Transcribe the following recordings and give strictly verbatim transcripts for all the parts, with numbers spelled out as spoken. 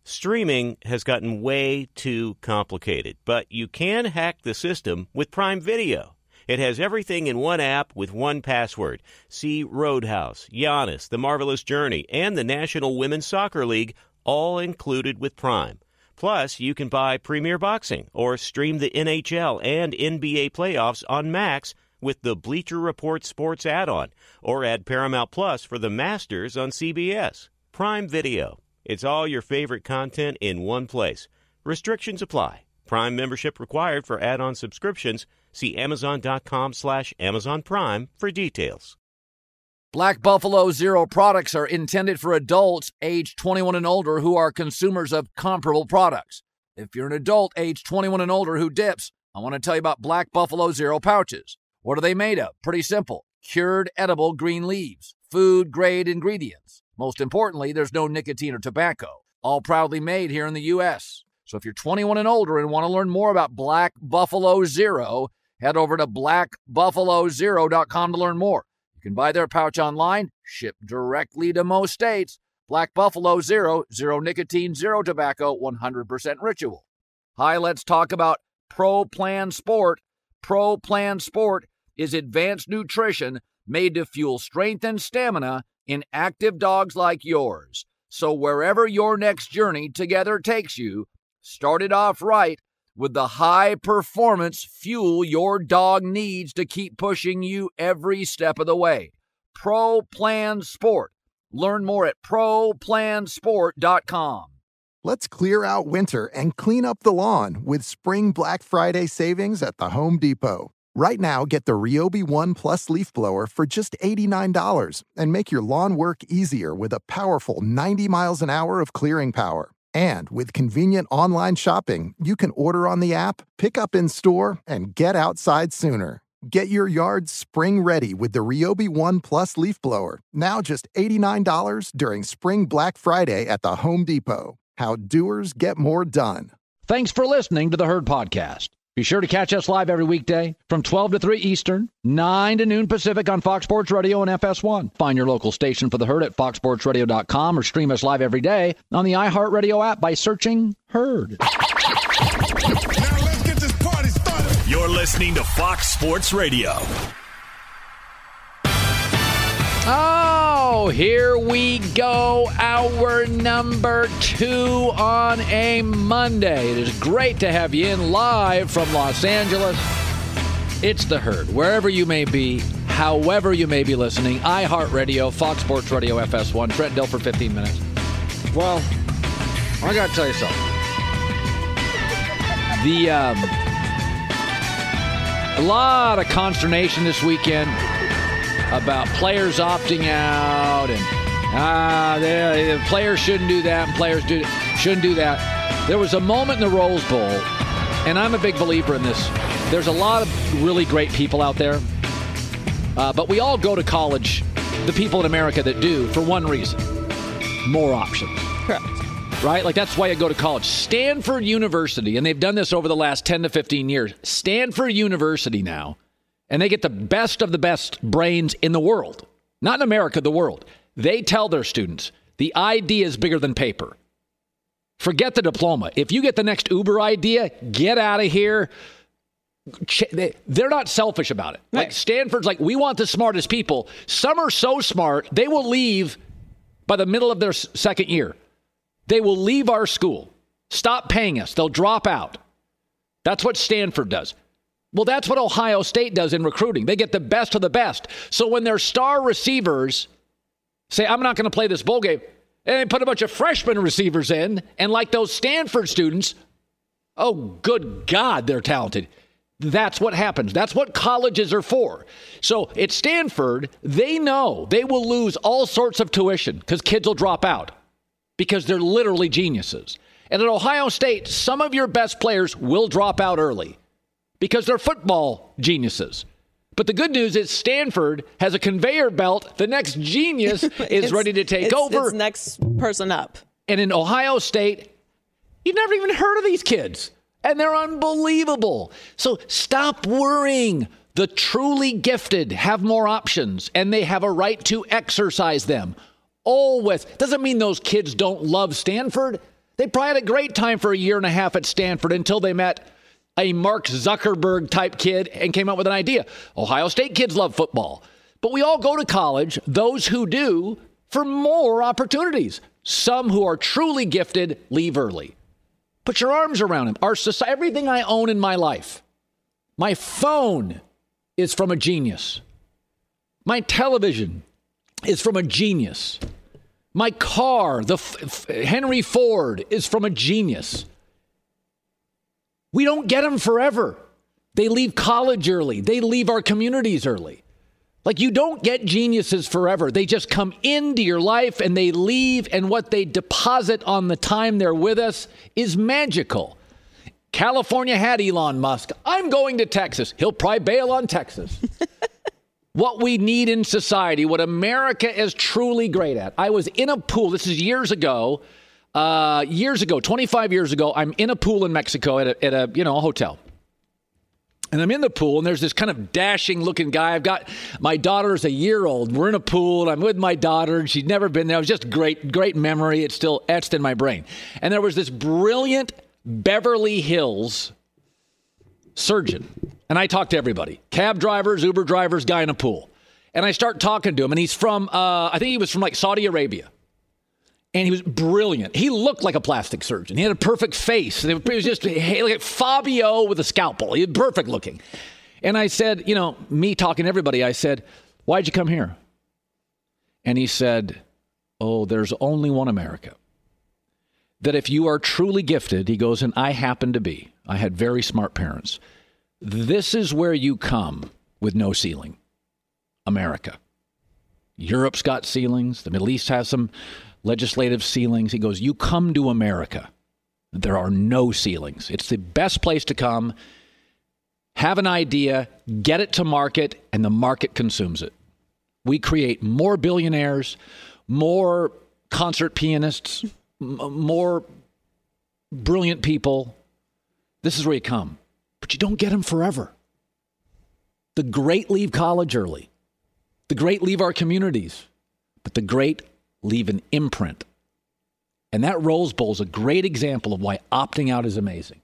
Streaming has gotten way too complicated, but you can hack the system with Prime Video. It has everything in one app with one password. See Roadhouse, Giannis, The Marvelous Journey, and the National Women's Soccer League, all included with Prime. Plus, you can buy Premier Boxing or stream the N H L and N B A playoffs on Max with the Bleacher Report Sports add-on, or add Paramount Plus for the Masters on C B S. Prime Video. It's all your favorite content in one place. Restrictions apply. Prime membership required for add-on subscriptions. See Amazon.com slash Amazon Prime for details. Black Buffalo Zero products are intended for adults age twenty-one and older who are consumers of comparable products. If you're an adult age twenty-one and older who dips, I want to tell you about Black Buffalo Zero pouches. What are they made of? Pretty simple. Cured edible green leaves. Food-grade ingredients. Most importantly, there's no nicotine or tobacco. All proudly made here in the U S So if you're twenty-one and older and want to learn more about Black Buffalo Zero, head over to black buffalo zero dot com to learn more. You can buy their pouch online, shipped directly to most states. Black Buffalo Zero, zero nicotine, zero tobacco, one hundred percent ritual. Hi, let's talk about Pro Plan Sport. Pro Plan Sport is advanced nutrition made to fuel strength and stamina in active dogs like yours. So wherever your next journey together takes you, start it off right with the high-performance fuel your dog needs to keep pushing you every step of the way. Pro Plan Sport. Learn more at pro plan sport dot com. Let's clear out winter and clean up the lawn with Spring Black Friday savings at the Home Depot. Right now, get the Ryobi One Plus leaf blower for just eighty-nine dollars and make your lawn work easier with a powerful ninety miles an hour of clearing power. And with convenient online shopping, you can order on the app, pick up in store, and get outside sooner. Get your yard spring ready with the Ryobi One Plus leaf blower, now just eighty-nine dollars during Spring Black Friday at the Home Depot. How doers get more done. Thanks for listening to the Herd Podcast. Be sure to catch us live every weekday from twelve to three Eastern, nine to noon Pacific on Fox Sports Radio and F S one. Find your local station for the Herd at fox sports radio dot com or stream us live every day on the iHeartRadio app by searching Herd. Now let's get this party started. You're listening to Fox Sports Radio. Oh, here we go. Hour number two on a Monday. It is great to have you in live from Los Angeles. It's the Herd. Wherever you may be, however you may be listening, iHeartRadio, Fox Sports Radio, F S one. Trent Dill for fifteen minutes. Well, I got to tell you something. The, um, a lot of consternation this weekend about players opting out and ah, the players shouldn't do that and players do, shouldn't do that. There was a moment in the Rose Bowl, and I'm a big believer in this. There's a lot of really great people out there, uh, but we all go to college, the people in America that do, for one reason: more options. Correct. Right? Like, that's why you go to college. Stanford University, and they've done this over the last ten to fifteen years. Stanford University now, and they get the best of the best brains in the world. Not in America, the world. They tell their students, the idea is bigger than paper. Forget the diploma. If you get the next Uber idea, get out of here. They're not selfish about it. Like, Stanford's like, we want the smartest people. Some are so smart, they will leave by the middle of their second year. They will leave our school. Stop paying us. They'll drop out. That's what Stanford does. Well, that's what Ohio State does in recruiting. They get the best of the best. So when their star receivers say, I'm not going to play this bowl game, and they put a bunch of freshman receivers in, and like those Stanford students, oh, good God, they're talented. That's what happens. That's what colleges are for. So at Stanford, they know they will lose all sorts of tuition because kids will drop out because they're literally geniuses. And at Ohio State, some of your best players will drop out early because they're football geniuses. But the good news is Stanford has a conveyor belt. The next genius is ready to take it's, over. It's next person up. And in Ohio State, you've never even heard of these kids. And they're unbelievable. So stop worrying. The truly gifted have more options, and they have a right to exercise them. Always. Doesn't mean those kids don't love Stanford. They probably had a great time for a year and a half at Stanford until they met a Mark Zuckerberg type kid and came up with an idea. Ohio State kids love football. But we all go to college, those who do, for more opportunities. Some who are truly gifted leave early. Put your arms around them. Our society, everything I own in my life. My phone is from a genius. My television is from a genius. My car, the F- F- Henry Ford, is from a genius. We don't get them forever. They leave college early. They leave our communities early. Like, you don't get geniuses forever. They just come into your life and they leave, and what they deposit on the time they're with us is magical. California had Elon Musk. I'm going to Texas. He'll probably bail on Texas. What we need in society, what America is truly great at. I was in a pool. This is years ago. Uh, years ago, twenty-five years ago, I'm in a pool in Mexico at a, at a, you know, a hotel. And I'm in the pool, and there's this kind of dashing-looking guy. I've got my daughter's a year old. We're in a pool, and I'm with my daughter, and she'd never been there. It was just great, great memory. It's still etched in my brain. And there was this brilliant Beverly Hills surgeon. And I talk to everybody. Cab drivers, Uber drivers, guy in a pool. And I start talking to him, and he's from, uh, I think he was from, like, Saudi Arabia. And he was brilliant. He looked like a plastic surgeon. He had a perfect face. It was just like Fabio with a scalpel. He was perfect looking. And I said, you know, me talking to everybody, I said, why'd you come here? And he said, oh, there's only one America. That if you are truly gifted, he goes, and I happen to be. I had very smart parents. This is where you come with no ceiling. America. Europe's got ceilings. The Middle East has some legislative ceilings. He goes, you come to America. There are no ceilings. It's the best place to come. Have an idea, get it to market, and the market consumes it. We create more billionaires, more concert pianists, m- more brilliant people. This is where you come. But you don't get them forever. The great leave college early. The great leave our communities. But the great leave an imprint. And that Rose Bowl is a great example of why opting out is amazing.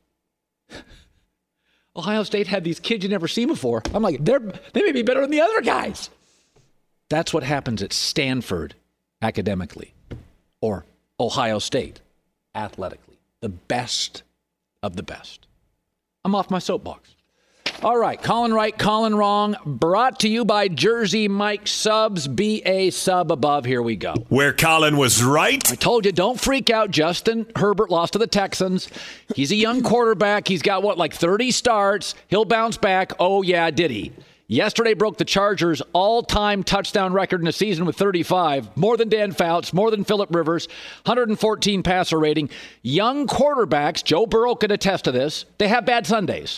Ohio State had these kids you never seen before. I'm like, they're they may be better than the other guys. That's what happens at Stanford academically, or Ohio State athletically. The best of the best. I'm off my soapbox. All right, Colin right, Colin wrong. Brought to you by Jersey Mike Subs. Be a sub above. Here we go. Where Colin was right. I told you, don't freak out. Justin Herbert lost to the Texans. He's a young quarterback. He's got, what, like thirty starts. He'll bounce back. Oh, yeah, did he? Yesterday broke the Chargers' all-time touchdown record in a season with thirty-five. More than Dan Fouts, more than Phillip Rivers, one hundred fourteen passer rating. Young quarterbacks, Joe Burrow could attest to this, they have bad Sundays.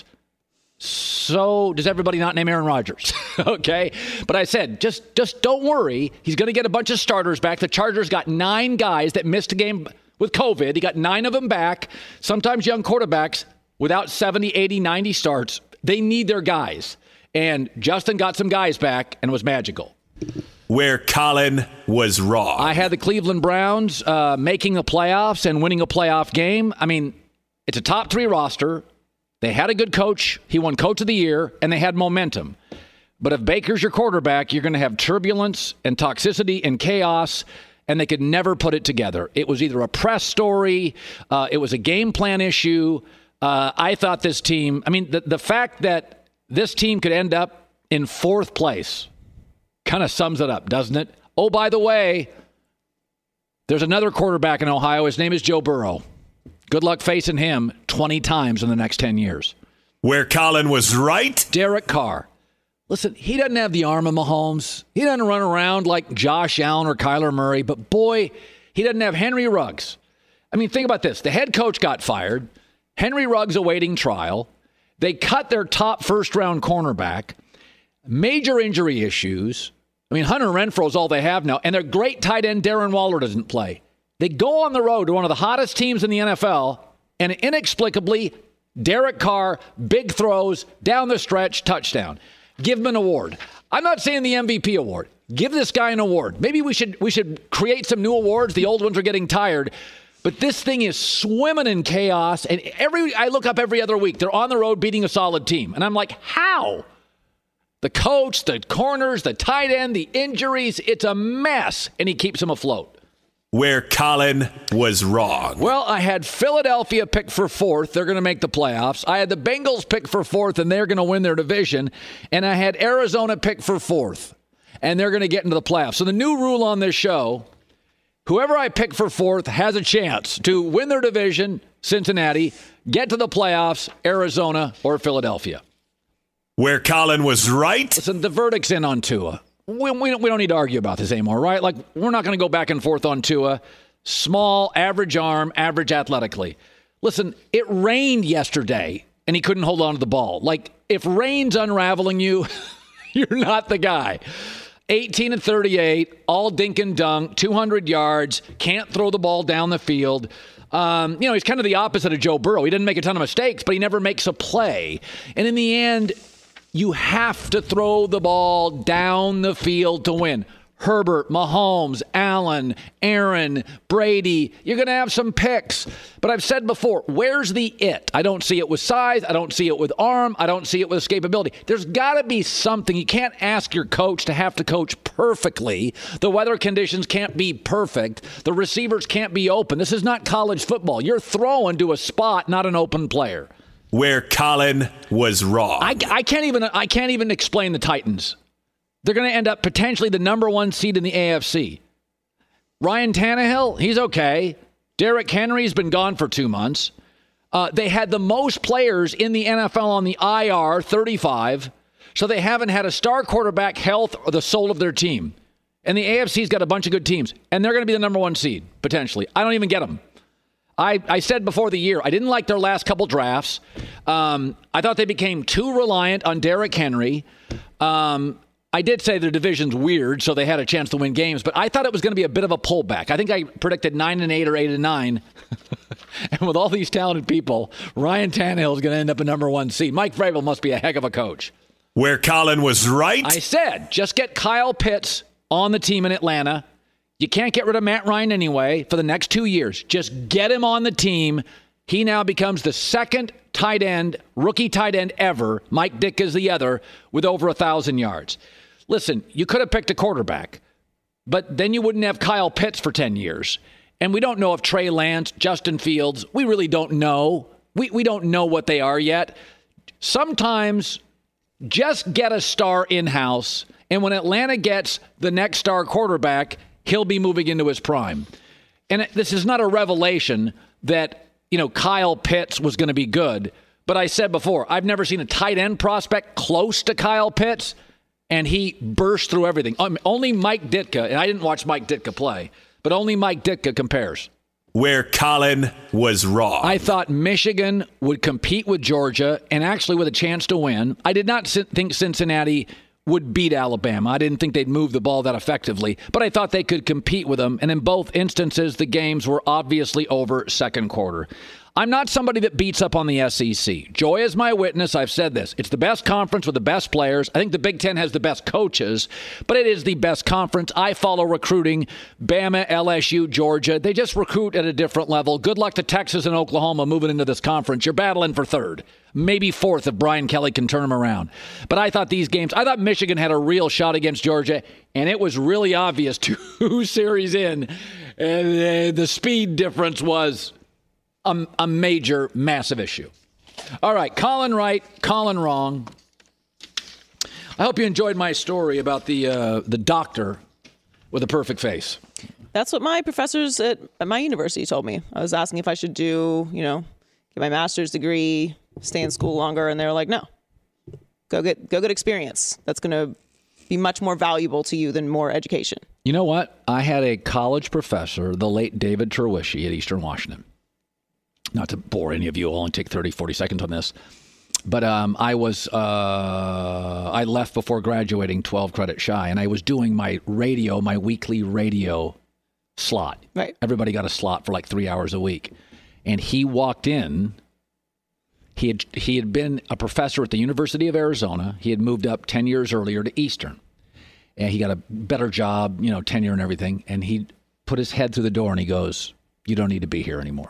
So does everybody not name Aaron Rodgers? Okay. But I said, just, just don't worry. He's going to get a bunch of starters back. The Chargers got nine guys that missed a game with COVID. He got nine of them back. Sometimes young quarterbacks without seventy, eighty, ninety starts, they need their guys. And Justin got some guys back, and it was magical. Where Colin was wrong. I had the Cleveland Browns uh, making the playoffs and winning a playoff game. I mean, it's a top three roster. They had a good coach. He won Coach of the Year, and they had momentum. But if Baker's your quarterback, you're going to have turbulence and toxicity and chaos, and they could never put it together. It was either a press story, uh, it was a game plan issue. Uh, I thought this team, I mean, the, the fact that this team could end up in fourth place kind of sums it up, doesn't it? Oh, by the way, there's another quarterback in Ohio. His name is Joe Burrow. Good luck facing him twenty times in the next ten years. Where Colin was right. Derek Carr. Listen, he doesn't have the arm of Mahomes. He doesn't run around like Josh Allen or Kyler Murray. But boy, he doesn't have Henry Ruggs. I mean, think about this. The head coach got fired. Henry Ruggs awaiting trial. They cut their top first-round cornerback. Major injury issues. I mean, Hunter Renfrow is all they have now. And their great tight end, Darren Waller, doesn't play. They go on the road to one of the hottest teams in the N F L, and inexplicably, Derek Carr, big throws, down the stretch, touchdown. Give him an award. I'm not saying the M V P award. Give this guy an award. Maybe we should we should create some new awards. The old ones are getting tired. But this thing is swimming in chaos. And every I look up every other week, they're on the road beating a solid team. And I'm like, how? The coach, the corners, the tight end, the injuries, it's a mess. And he keeps them afloat. Where Colin was wrong. Well, I had Philadelphia picked for fourth. They're going to make the playoffs. I had the Bengals picked for fourth, and they're going to win their division. And I had Arizona picked for fourth, and they're going to get into the playoffs. So the new rule on this show, whoever I pick for fourth has a chance to win their division, Cincinnati, get to the playoffs, Arizona or Philadelphia. Where Colin was right. Listen, the verdict's in on Tua. We, we, we don't need to argue about this anymore, right? Like, we're not going to go back and forth on Tua. Small, average arm, average athletically. Listen, it rained yesterday, and he couldn't hold on to the ball. Like, if rain's unraveling you, you're not the guy. eighteen and thirty-eight, all dink and dunk, two hundred yards, can't throw the ball down the field. Um, you know, he's kind of the opposite of Joe Burrow. He didn't make a ton of mistakes, but he never makes a play. And in the end, you have to throw the ball down the field to win. Herbert, Mahomes, Allen, Aaron, Brady, you're going to have some picks. But I've said before, where's the it? I don't see it with size. I don't see it with arm. I don't see it with escapability. There's got to be something. You can't ask your coach to have to coach perfectly. The weather conditions can't be perfect. The receivers can't be open. This is not college football. You're throwing to a spot, not an open player. Where Colin was wrong. I, I can't even I can't even explain the Titans. They're going to end up potentially the number one seed in the A F C. Ryan Tannehill, he's okay. Derrick Henry's been gone for two months. Uh, they had the most players in the N F L on the I R, thirty-five. So they haven't had a star quarterback health or the soul of their team. And the A F C's got a bunch of good teams. And they're going to be the number one seed, potentially. I don't even get them. I, I said before the year, I didn't like their last couple drafts. Um, I thought they became too reliant on Derrick Henry. Um, I did say their division's weird, so they had a chance to win games, but I thought it was going to be a bit of a pullback. I think I predicted nine and eight or eight and nine. And with all these talented people, Ryan Tannehill is going to end up a number one seed. Mike Vrabel must be a heck of a coach. Where Colin was right. I said, just get Kyle Pitts on the team in Atlanta. You can't get rid of Matt Ryan anyway for the next two years. Just get him on the team. He now becomes the second tight end, rookie tight end ever. Mike Ditka's the other, with over one thousand yards. Listen, you could have picked a quarterback, but then you wouldn't have Kyle Pitts for ten years. And we don't know if Trey Lance, Justin Fields, we really don't know. We, we don't know what they are yet. Sometimes just get a star in-house, and when Atlanta gets the next star quarterback, he'll be moving into his prime. And this is not a revelation that, you know, Kyle Pitts was going to be good. But I said before, I've never seen a tight end prospect close to Kyle Pitts, and he burst through everything. Um, only Mike Ditka, and I didn't watch Mike Ditka play, but only Mike Ditka compares. Where Colin was wrong. I thought Michigan would compete with Georgia and actually with a chance to win. I did not think Cincinnati would beat Alabama. I didn't think they'd move the ball that effectively, but I thought they could compete with them. And in both instances, the games were obviously over second quarter. I'm not somebody that beats up on the S E C. Joy is my witness. I've said this. It's the best conference with the best players. I think the Big Ten has the best coaches, but it is the best conference. I follow recruiting. Bama, L S U, Georgia. They just recruit at a different level. Good luck to Texas and Oklahoma moving into this conference. You're battling for third, maybe fourth if Brian Kelly can turn them around. But I thought these games, I thought Michigan had a real shot against Georgia, and it was really obvious two series in. And the speed difference was A, a major, massive issue. All right, Colin right, Colin wrong. I hope you enjoyed my story about the uh, the doctor with a perfect face. That's what my professors at, at my university told me. I was asking if I should do, you know, get my master's degree, stay in school longer, and they were like, no, go get go get experience. That's going to be much more valuable to you than more education. You know what? I had a college professor, the late David Terwishy at Eastern Washington. Not to bore any of you, I'll only take thirty, forty seconds on this. But um, I was, uh, I left before graduating twelve credits shy, and I was doing my radio, my weekly radio slot. Right. Everybody got a slot for like three hours a week. And he walked in. He had, he had been a professor at the University of Arizona. He had moved up ten years earlier to Eastern. And he got a better job, you know, tenure and everything. And he put his head through the door and he goes, you don't need to be here anymore.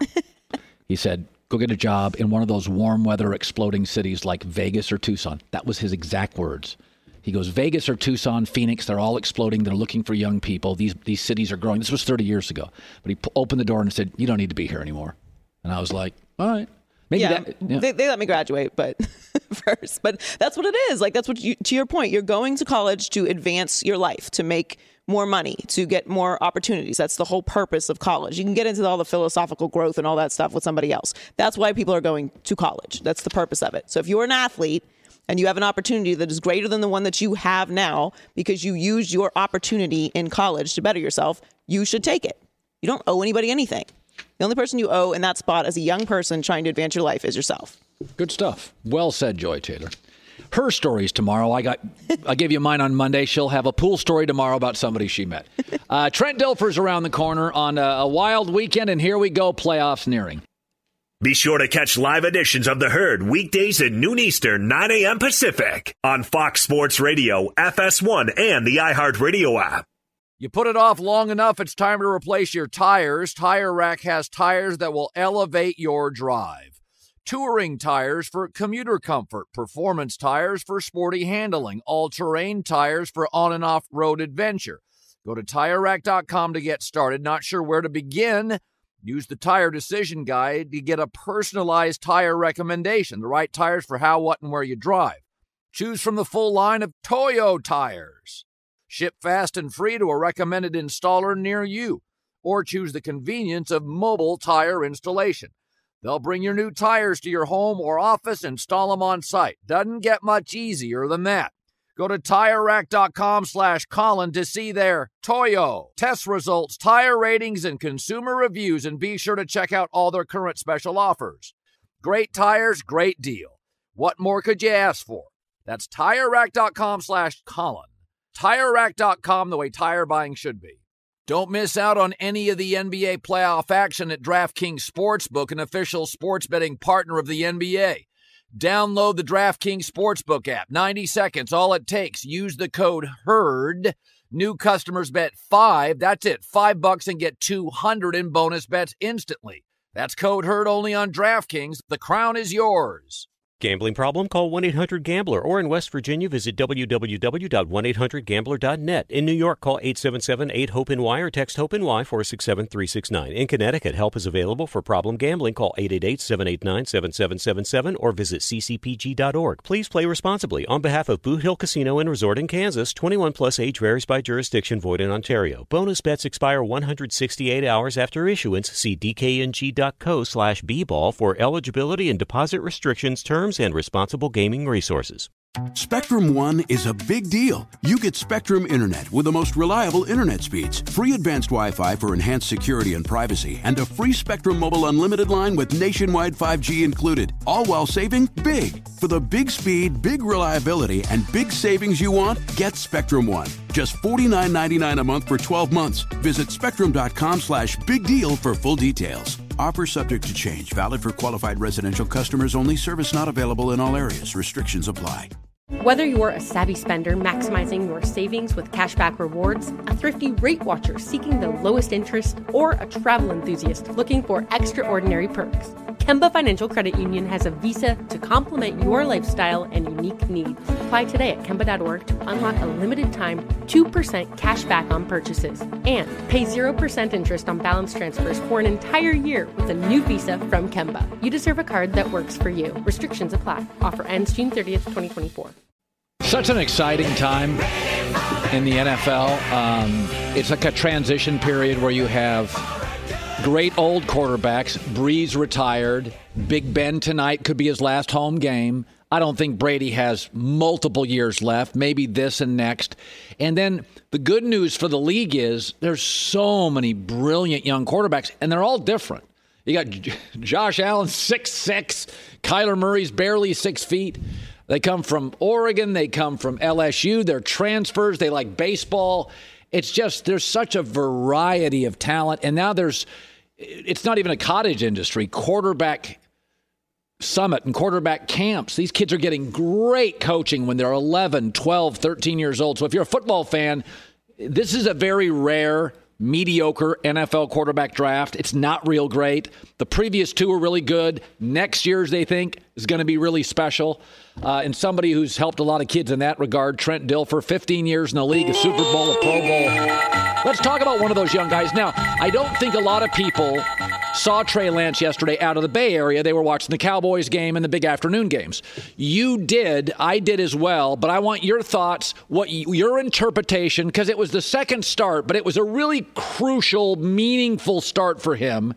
He said, go get a job in one of those warm weather exploding cities like Vegas or Tucson. That was his exact words. He goes, Vegas or Tucson, Phoenix, they're all exploding. They're looking for young people. These these cities are growing. This was thirty years ago. But he p- opened the door and said, you don't need to be here anymore. And I was like, all right. Maybe yeah, that, yeah. They, they let me graduate, but first. But that's what it is. Like, that's what you, to your point, you're going to college to advance your life, to make more money, to get more opportunities. That's the whole purpose of college. You can get into all the philosophical growth and all that stuff with somebody else. That's why people are going to college. That's the purpose of it. So if you're an athlete and you have an opportunity that is greater than the one that you have now because you used your opportunity in college to better yourself, you should take it. You don't owe anybody anything. The only person you owe in that spot as a young person trying to advance your life is yourself. Good stuff. Well said, Joy Taylor. Her stories tomorrow. I got. I gave you mine on Monday. She'll have a pool story tomorrow about somebody she met. Uh, Trent Dilfer's around the corner on a, a wild weekend, and here we go, playoffs nearing. Be sure to catch live editions of The Herd weekdays at noon Eastern, nine a.m. Pacific on Fox Sports Radio, F S one, and the iHeartRadio app. You put it off long enough, it's time to replace your tires. Tire Rack has tires that will elevate your drive. Touring tires for commuter comfort, performance tires for sporty handling, all-terrain tires for on- and off-road adventure. Go to Tire Rack dot com to get started. Not sure where to begin? Use the Tire Decision Guide to get a personalized tire recommendation, the right tires for how, what, and where you drive. Choose from the full line of Toyo tires. Ship fast and free to a recommended installer near you. Or choose the convenience of mobile tire installation. They'll bring your new tires to your home or office, install them on site. Doesn't get much easier than that. Go to Tire Rack dot com slash Colin to see their Toyo test results, tire ratings, and consumer reviews, and be sure to check out all their current special offers. Great tires, great deal. What more could you ask for? That's Tire Rack dot com slash Colin. Tire Rack dot com, the way tire buying should be. Don't miss out on any of the N B A playoff action at DraftKings Sportsbook, an official sports betting partner of the N B A. Download the DraftKings Sportsbook app. ninety seconds, all it takes. Use the code HERD. New customers bet five. That's it. Five bucks and get two hundred in bonus bets instantly. That's code HERD only on DraftKings. The crown is yours. Gambling problem? Call one eight hundred gambler, or in West Virginia, visit w w w dot one eight hundred gambler dot net. In New York, call eight seven seven eight hope N Y or text HOPE-NY four six seven three six nine. In Connecticut, help is available for problem gambling. Call eight eight eight seven eight nine seven seven seven seven or visit c c p g dot org. Please play responsibly. On behalf of Boot Hill Casino and Resort in Kansas, twenty-one plus age varies by jurisdiction, void in Ontario. Bonus bets expire one hundred sixty-eight hours after issuance. See d k n g dot co slash b ball for eligibility and deposit restrictions, terms, and responsible gaming resources. Spectrum One is a big deal. You get Spectrum Internet with the most reliable internet speeds, free advanced Wi-Fi for enhanced security and privacy, and a free Spectrum Mobile Unlimited line with nationwide five G included, all while saving big. For the big speed, big reliability, and big savings you want, get Spectrum One. Just forty-nine ninety-nine a month for twelve months. Visit spectrum.com slash big deal for full details. Offer subject to change. Valid for qualified residential customers only. Service not available in all areas. Restrictions apply. Whether you're a savvy spender maximizing your savings with cashback rewards, a thrifty rate watcher seeking the lowest interest, or a travel enthusiast looking for extraordinary perks, Kemba Financial Credit Union has a visa to complement your lifestyle and unique needs. Apply today at Kemba dot org to unlock a limited time two percent cash back on purchases and pay zero percent interest on balance transfers for an entire year with a new visa from Kemba. You deserve a card that works for you. Restrictions apply. Offer ends June thirtieth, twenty twenty-four. Such an exciting time in the N F L. Um, it's like a transition period where you have great old quarterbacks. Breeze retired. Big Ben tonight could be his last home game. I don't think Brady has multiple years left, maybe this and next. And then the good news for the league is there's so many brilliant young quarterbacks, and they're all different. You got J- Josh Allen, six six. Kyler Murray's barely six feet. They come from Oregon. They come from L S U. They're transfers. They like baseball. It's just there's such a variety of talent. And now there's it's not even a cottage industry. Quarterback summit and quarterback camps. These kids are getting great coaching when they're eleven, twelve, thirteen years old. So if you're a football fan, this is a very rare mediocre N F L quarterback draft. It's not real great. The previous two were really good. Next year's, they think, is going to be really special. Uh, and somebody who's helped a lot of kids in that regard, Trent Dilfer, fifteen years in the league, a Super Bowl, a Pro Bowl. Let's talk about one of those young guys. Now, I don't think a lot of people saw Trey Lance yesterday out of the Bay Area. They were watching the Cowboys game and the big afternoon games. You did. I did as well. But I want your thoughts, what your interpretation, because it was the second start, but it was a really crucial, meaningful start for him.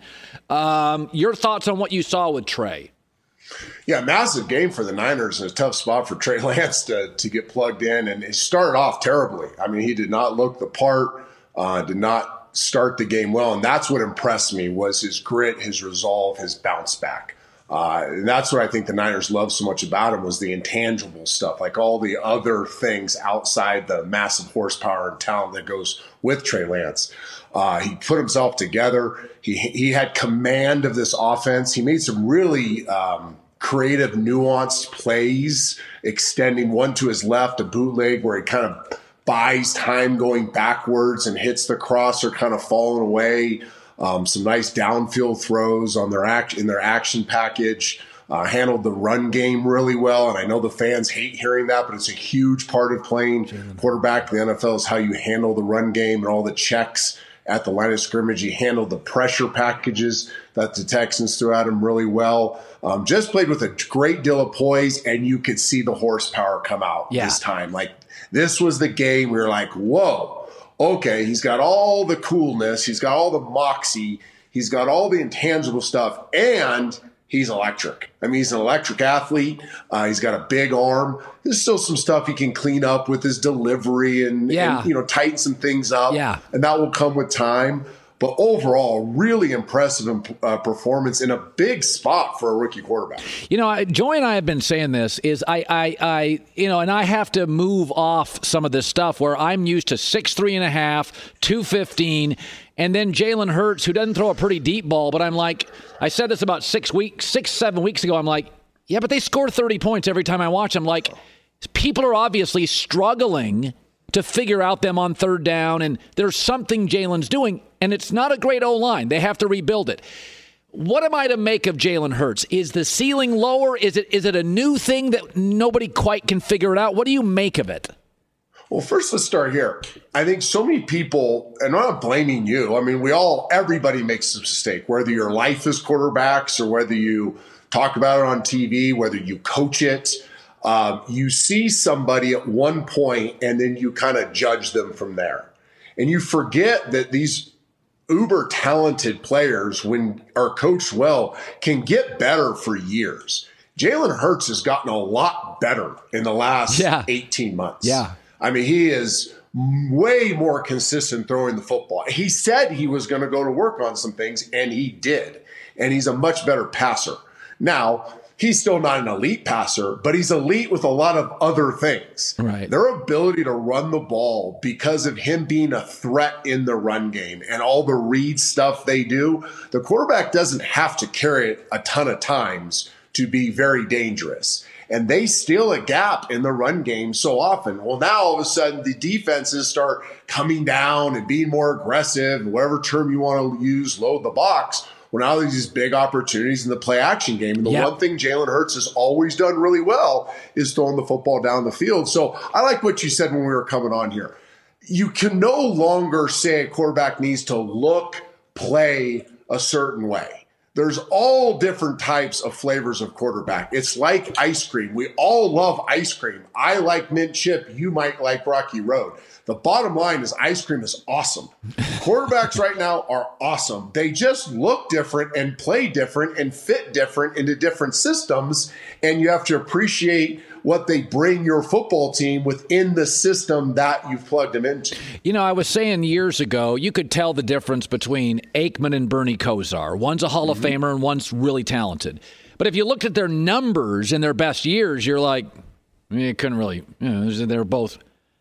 Um, your thoughts on what you saw with Trey? Yeah, massive game for the Niners and a tough spot for Trey Lance to, to get plugged in. And he started off terribly. I mean, he did not look the part, uh, did not start the game well. And that's what impressed me was his grit, his resolve, his bounce back. Uh, and that's what I think the Niners loved so much about him was the intangible stuff, like all the other things outside the massive horsepower and talent that goes with Trey Lance. Uh, he put himself together. He he had command of this offense. He made some really um, creative, nuanced plays, extending one to his left, a bootleg where he kind of buys time going backwards and hits the crosser kind of falling away. Um, some nice downfield throws on their act in their action package. Uh, handled the run game really well, and I know the fans hate hearing that, but it's a huge part of playing quarterback in the N F L is how you handle the run game and all the checks at the line of scrimmage. He handled the pressure packages that the Texans threw at him really well. Um, just played with a great deal of poise, and you could see the horsepower come out yeah. this time. Like, this was the game we were like, whoa, okay, he's got all the coolness, he's got all the moxie, he's got all the intangible stuff, and he's electric. I mean, he's an electric athlete. Uh, he's got a big arm. There's still some stuff he can clean up with his delivery and, yeah. and you know, tighten some things up. Yeah. And that will come with time. But overall, really impressive uh, performance in a big spot for a rookie quarterback. You know, Joey and I have been saying this is I, I, I, you know, and I have to move off some of this stuff where I'm used to six three and a half, two fifteen, and then Jalen Hurts, who doesn't throw a pretty deep ball. But I'm like, I said this about six weeks, six seven weeks ago. I'm like, yeah, but they score thirty points every time I watch them. Like, people are obviously struggling to figure out them on third down, and there's something Jalen's doing, and it's not a great O-line. They have to rebuild it. What am I to make of Jalen Hurts? Is the ceiling lower? Is it is it a new thing that nobody quite can figure it out? What do you make of it? Well, first, let's start here. I think so many people, and I'm not blaming you. I mean, we all, everybody makes a mistake, whether your life is quarterbacks or whether you talk about it on T V, whether you coach it. Um, you see somebody at one point and then you kind of judge them from there. And you forget that these uber talented players, when are coached well, can get better for years. Jalen Hurts has gotten a lot better in the last yeah. eighteen months. Yeah. I mean, he is way more consistent throwing the football. He said he was going to go to work on some things, and he did. And he's a much better passer. Now, he's still not an elite passer, but he's elite with a lot of other things. Right. Their ability to run the ball because of him being a threat in the run game and all the read stuff they do, the quarterback doesn't have to carry it a ton of times to be very dangerous. And they steal a gap in the run game so often. Well, now all of a sudden the defenses start coming down and being more aggressive, whatever term you want to use, load the box. Well, now there's these big opportunities in the play action game. And the yep. one thing Jalen Hurts has always done really well is throwing the football down the field. So I like what you said when we were coming on here. You can no longer say a quarterback needs to look, play a certain way. There's all different types of flavors of quarterback. It's like ice cream. We all love ice cream. I like mint chip. You might like Rocky Road. The bottom line is ice cream is awesome. Quarterbacks right now are awesome. They just look different and play different and fit different into different systems. And you have to appreciate what they bring your football team within the system that you've plugged them into. You know, I was saying years ago, you could tell the difference between Aikman and Bernie Kosar. One's a Hall mm-hmm. of Famer and one's really talented. But if you looked at their numbers in their best years, you're like, you couldn't really, you know, they're both.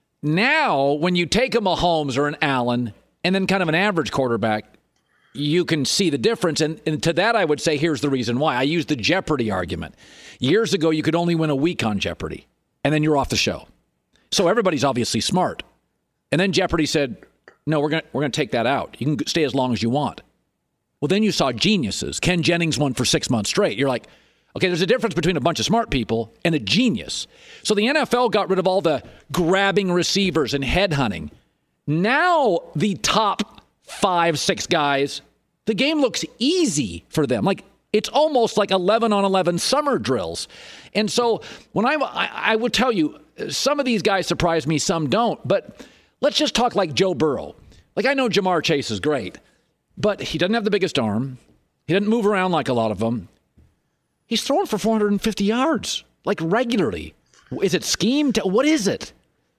Now, when you take a Mahomes or an Allen and then kind of an average quarterback, you can see the difference. And, and to that, I would say, here's the reason why. I use the Jeopardy argument. Years ago, you could only win a week on Jeopardy, and then you're off the show. So everybody's obviously smart. And then Jeopardy said, no, we're going we're going to take that out. You can stay as long as you want. Well, then you saw geniuses. Ken Jennings won for six months straight. You're like, okay, there's a difference between a bunch of smart people and a genius. So the N F L got rid of all the grabbing receivers and headhunting. Now the top five, six guys, the game looks easy for them. Like, it's almost like eleven on eleven summer drills. And so when I, I, I would tell you, some of these guys surprise me, some don't. But let's just talk like Joe Burrow. Like, I know Jamar Chase is great, but he doesn't have the biggest arm. He doesn't move around like a lot of them. He's throwing for four hundred fifty yards, like regularly. Is it schemed? What is it?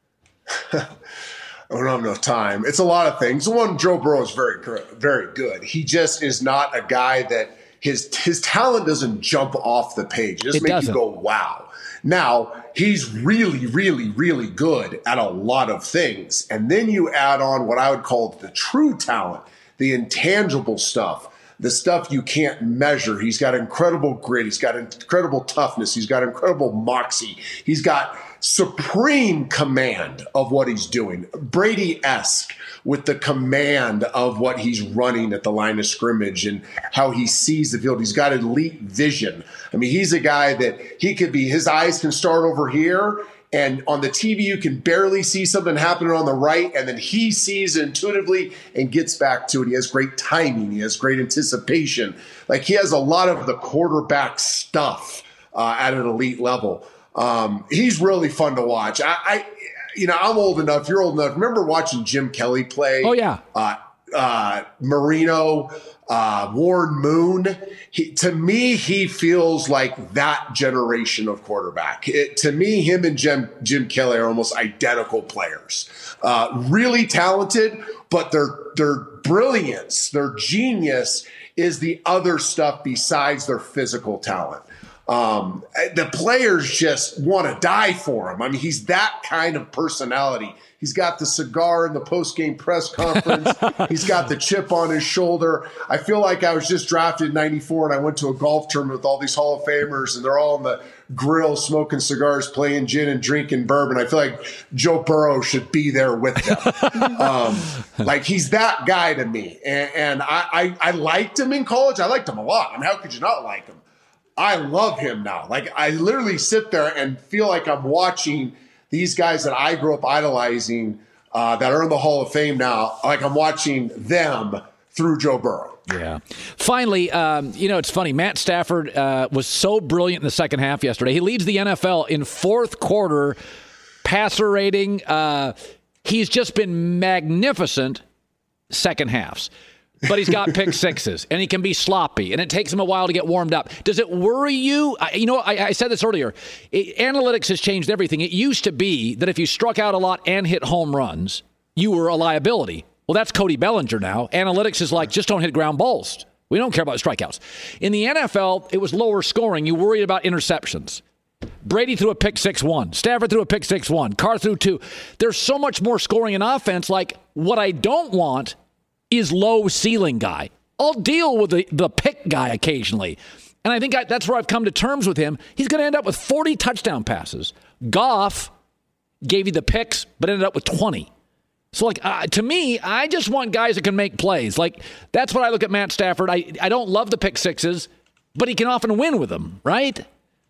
I don't have enough time. It's a lot of things. One, Joe Burrow is very, very good. He just is not a guy that his his talent doesn't jump off the page. It just makes you go, wow. Now, he's really, really, really good at a lot of things. And then you add on what I would call the true talent, the intangible stuff, the stuff you can't measure. He's got incredible grit. He's got incredible toughness. He's got incredible moxie. He's got supreme command of what he's doing. Brady-esque with the command of what he's running at the line of scrimmage and how he sees the field. He's got elite vision. I mean, he's a guy that he could be, his eyes can start over here, and on the T V you can barely see something happening on the right, and then he sees it intuitively and gets back to it. He has great timing. He has great anticipation. Like, he has a lot of the quarterback stuff uh, at an elite level. Um, he's really fun to watch. I, I, you know, I'm old enough. You're old enough. Remember watching Jim Kelly play? Oh yeah. Uh, uh, Marino, uh, Warren Moon. He, to me, he feels like that generation of quarterback. It, to me, him and Jim Jim Kelly are almost identical players. Uh, really talented, but their their brilliance, their genius is the other stuff besides their physical talent. Um, the players just want to die for him. I mean, he's that kind of personality. He's got the cigar in the post-game press conference. He's got the chip on his shoulder. I feel like I was just drafted in ninety-four and I went to a golf tournament with all these Hall of Famers and they're all on the grill smoking cigars, playing gin and drinking bourbon. I feel like Joe Burrow should be there with them. um, like, he's that guy to me. And, and I, I, I liked him in college. I liked him a lot. I mean, how could you not like him? I love him now. Like, I literally sit there and feel like I'm watching these guys that I grew up idolizing uh, that are in the Hall of Fame now. Like, I'm watching them through Joe Burrow. Yeah. Finally, um, you know, it's funny. Matt Stafford uh, was so brilliant in the second half yesterday. He leads the N F L in fourth quarter passer rating. Uh, he's just been magnificent second halves. But he's got pick sixes, and he can be sloppy, and it takes him a while to get warmed up. Does it worry you? I, you know, I, I said this earlier. It, analytics has changed everything. It used to be that if you struck out a lot and hit home runs, you were a liability. Well, that's Cody Bellinger now. Analytics is like, just don't hit ground balls. We don't care about strikeouts. In the N F L, it was lower scoring. You worried about interceptions. Brady threw a pick six one. Stafford threw a pick six one. Carr threw two. There's so much more scoring in offense. Like, what I don't want is low ceiling guy. I'll deal with the, the pick guy occasionally. And I think I, that's where I've come to terms with him. He's going to end up with forty touchdown passes. Goff gave you the picks, but ended up with twenty. So, like, uh, to me, I just want guys that can make plays. Like, that's what I look at Matt Stafford. I, I don't love the pick sixes, but he can often win with them, right?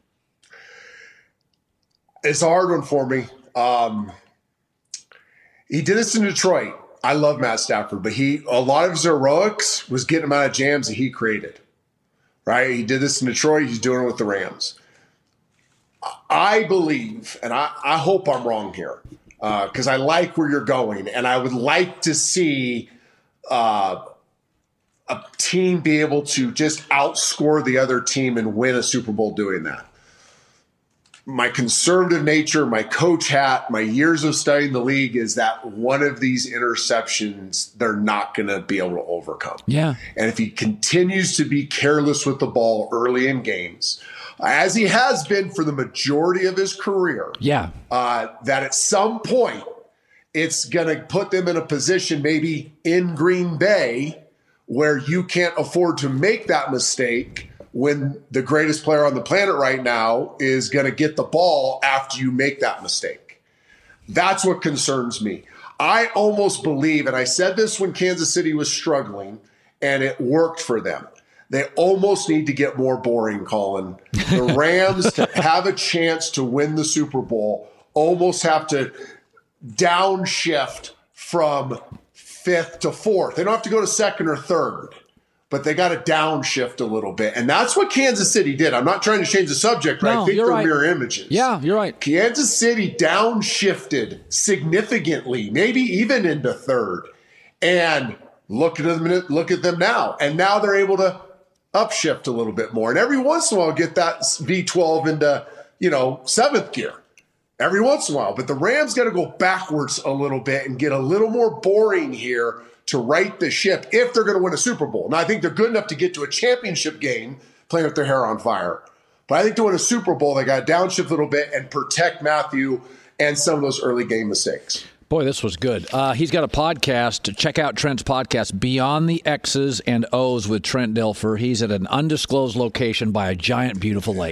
It's a hard one for me. Um, he did this in Detroit. I love Matt Stafford, but he a lot of his heroics was getting him out of jams that he created, right? He did this in Detroit. He's doing it with the Rams. I believe, and I, I hope I'm wrong here, because uh, I like where you're going, and I would like to see uh, a team be able to just outscore the other team and win a Super Bowl doing that. My conservative nature, my coach hat, my years of studying the league is that one of these interceptions they're not going to be able to overcome. Yeah. And if he continues to be careless with the ball early in games, as he has been for the majority of his career, yeah, uh, that at some point it's going to put them in a position maybe in Green Bay where you can't afford to make that mistake when the greatest player on the planet right now is going to get the ball after you make that mistake. That's what concerns me. I almost believe, and I said this when Kansas City was struggling, and it worked for them. They almost need to get more boring, Colin. The Rams, to have a chance to win the Super Bowl, almost have to downshift from fifth to fourth. They don't have to go to second or third, but they got to downshift a little bit. And that's what Kansas City did. I'm not trying to change the subject, but no, I think you're they're right. mirror images. Yeah, you're right. Kansas City downshifted significantly, maybe even into third. And look at them, look at them now. And now they're able to upshift a little bit more. And every once in a while, get that V twelve into, you know, seventh gear. Every once in a while. But the Rams got to go backwards a little bit and get a little more boring here to right the ship if they're going to win a Super Bowl. Now, I think they're good enough to get to a championship game playing with their hair on fire. But I think to win a Super Bowl, they got to downshift a little bit and protect Matthew and some of those early game mistakes. Boy, this was good. Uh, he's got a podcast. Check out Trent's podcast, Beyond the X's and O's with Trent Dilfer. He's at an undisclosed location by a giant, beautiful lake.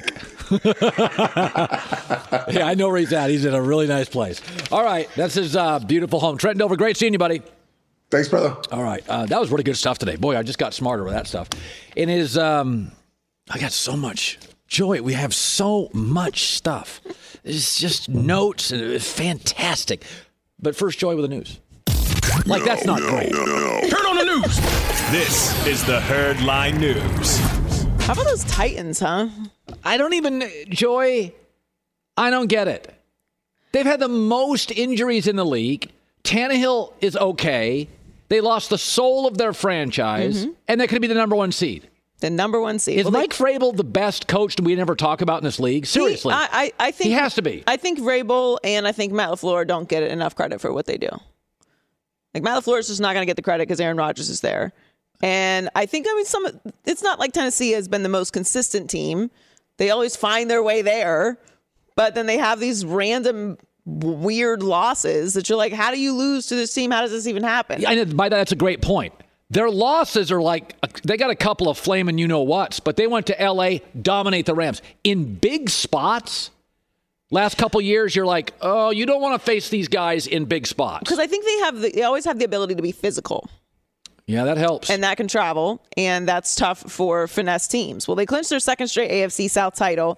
Yeah, I know where he's at. He's in a really nice place. All right, that's his uh, beautiful home. Trent Dilfer, great seeing you, buddy. Thanks, brother. All right, uh, that was really good stuff today. Boy, I just got smarter with that stuff. In his, um, I got so much joy. We have so much stuff. It's just notes, and it's fantastic. But first, Joy with the news. Like, no, that's not no, great. No, no. Turn on the news. This is the Herd Line News. How about those Titans, huh? I don't even, Joy, I don't get it. They've had the most injuries in the league. Tannehill is okay. They lost the soul of their franchise, mm-hmm. and they could be the number one seed. The number one seed. Is well, Mike they, Vrabel the best coach we never talk about in this league? Seriously. He, I, I, I think, he has to be. I think Vrabel and I think Matt LaFleur don't get enough credit for what they do. Like, Matt LaFleur is just not going to get the credit because Aaron Rodgers is there. And I think, I mean, some. it's not like Tennessee has been the most consistent team. They always find their way there. But then they have these random weird losses that you're like, how do you lose to this team? How does this even happen? Yeah, and by that, that's a great point. Their losses are like, they got a couple of flaming you-know-whats, but they went to L A, dominate the Rams. In big spots, last couple years, you're like, oh, you don't want to face these guys in big spots. Because I think they have, the, they always have the ability to be physical. Yeah, that helps. And that can travel, and that's tough for finesse teams. Well, they clinched their second straight A F C South title.